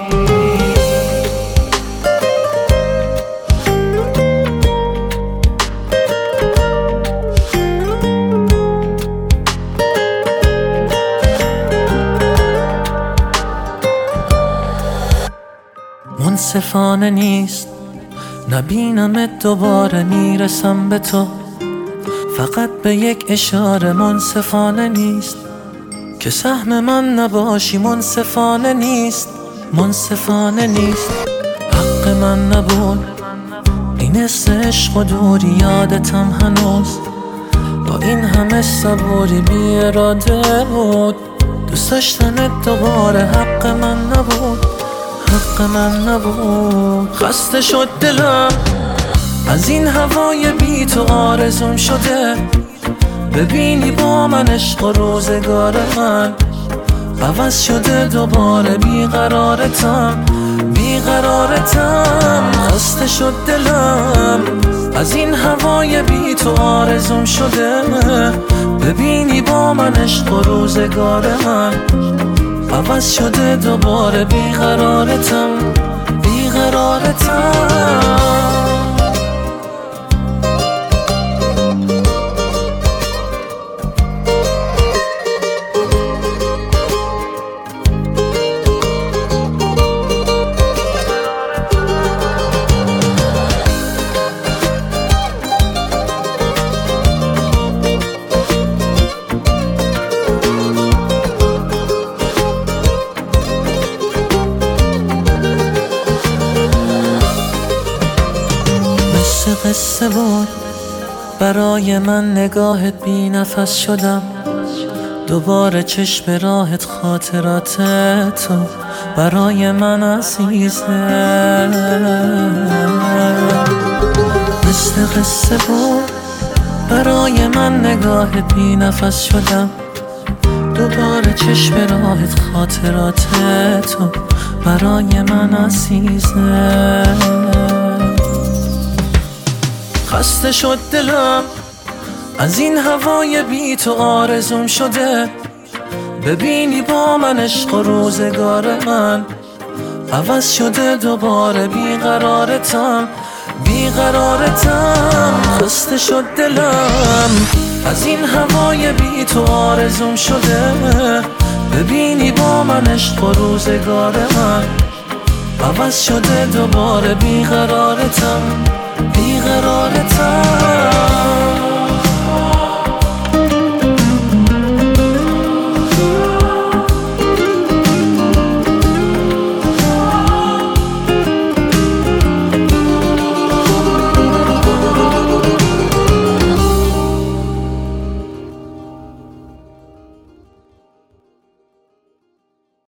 منصفانه نیست نبینمت دوباره، میرسم به تو فقط به یک اشاره. منصفانه نیست که سهم من نباشی، منصفانه نیست، منصفانه نیست. حق من نبود این حس عشق و دوری، یادتم هنوز با این همه صبوری بی اراده بود. دوست داشتنت دوباره حق من نبود، حق من نبود. خسته شد دلم از این هوای بی تو، آرزوم شده ببینی با من عشق و روزگار من عوض شده دوباره. بیقرارتم بیقرارتم، خسته شد دلم از این هوای بی تو، آرزوم شده ببینی با من عشق و روزگار من عوض شده دوباره. بیقرارتم بیقرارتم. قصه بود برای من، نگاهت بی نفس شدم دوباره، چشم راهت خاطرات تو برای من عزیزه. مثل قصه بود برای من، نگاهت بی نفس شدم دوباره، چشم راهت خاطرات تو برای من عزیزه. خسته شد دلم از این هوای بی تو، آرزوم شده ببینی با من عشق و روزگار من عوض شده دوباره. بیقرارتم بیقرارتم، خسته شد دلم از این هوای بی تو، آرزوم شده ببینی با من عشق و روزگار من عوض شده دوباره. بیقرارتم بیقرارتم.